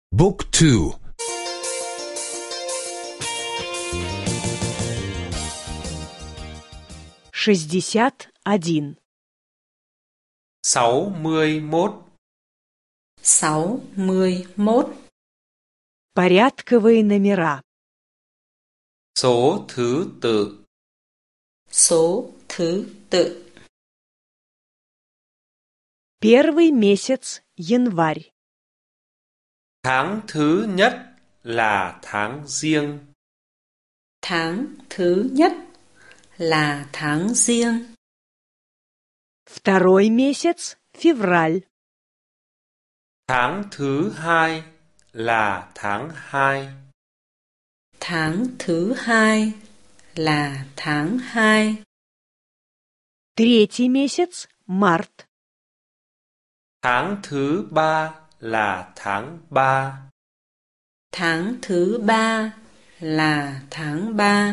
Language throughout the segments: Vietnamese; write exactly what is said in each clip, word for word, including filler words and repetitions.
Book two. шестьдесят один. sáu mươi mốt. sáu mươi mốt. Порядковые номера. Số thứ tự. Số thứ tự. Первый месяц январь. Tháng thứ nhất là tháng Giêng. Tháng thứ nhất là tháng Giêng. Второй месяц февраль. Tháng thứ hai là tháng hai. Tháng thứ hai là tháng hai. Третий месяц март. Tháng thứ ba là tháng ba. Tháng thứ ba là tháng ba.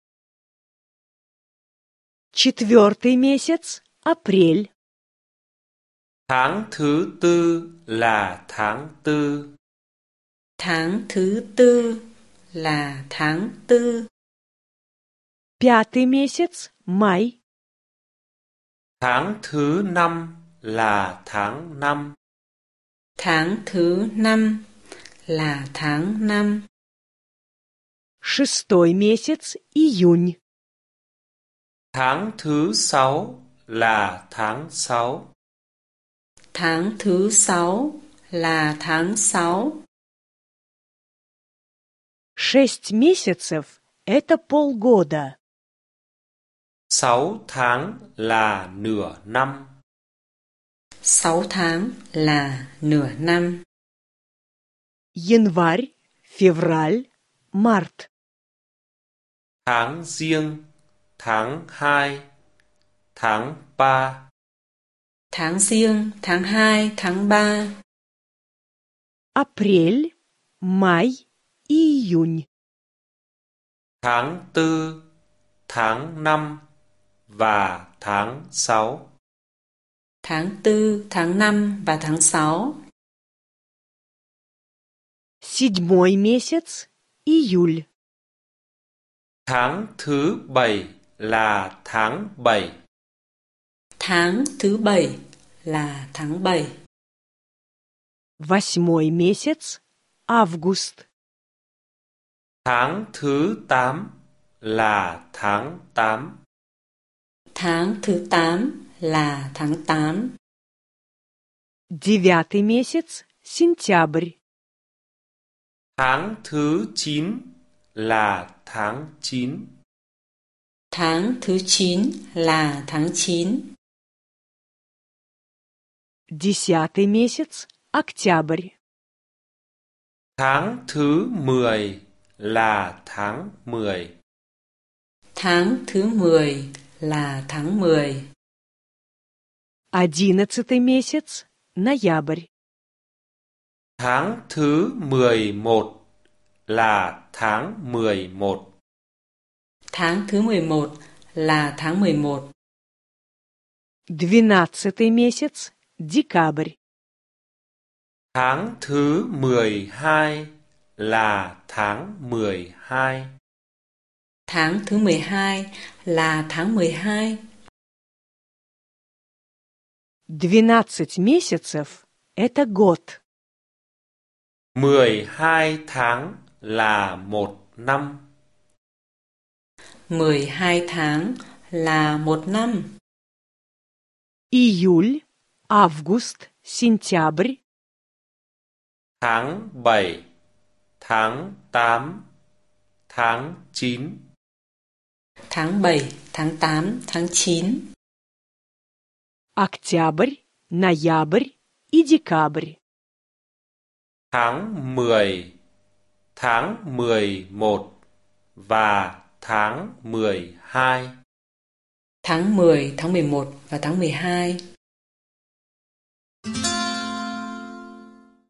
Четвертый месяц апрель. Tháng thứ tư là tháng tư. Tháng thứ tư là tháng tư. Пятый месяц май. Tháng thứ năm là tháng năm. Tháng thứ năm là tháng năm. Шестой месяц июнь. Tháng thứ sáu là tháng sáu. Tháng thứ sáu là tháng sáu. Шесть месяцев – это полгода. Sáu tháng là nửa năm. Sáu tháng là nửa năm. Январь, февраль, март. Tháng Giêng, tháng hai, tháng ba. Tháng Giêng, tháng hai, tháng ba. Апрель, май и июнь. Tháng tư, tháng năm và tháng sáu. Tháng tư, tháng năm và tháng sáu. Седьмой месяц июль. Tháng thứ bảy là tháng bảy. Tháng thứ bảy là tháng bảy. Восьмой месяц август. Tháng thứ tám là tháng tám. Tháng thứ tám là tháng tám. Девятый месяц сентябрь. Tháng thứ chín là tháng chín. Tháng thứ chín là tháng chín. Десятый месяц октябрь. Tháng thứ mười là tháng mười. Tháng thứ mười là tháng mười. Одиннадцатый месяц ноябрь. Tháng thứ mười một là tháng mười một. Tháng thứ mười một là tháng mười một. Двенадцатый месяц декабрь. Tháng thứ mười hai là tháng mười hai. Tháng thứ mười hai là tháng mười hai. Двенадцать месяцев – это год. Mười hai tháng là một năm. Mười hai tháng là một năm. Июль, август, сентябрь. Tháng bảy, tháng tám, tháng chín. Tháng bảy, tháng tám, tháng chín. Октябрь, ноябрь и декабрь. Tháng mười, tháng mười một và tháng mười hai. Tháng mười, tháng mười một và tháng mười hai.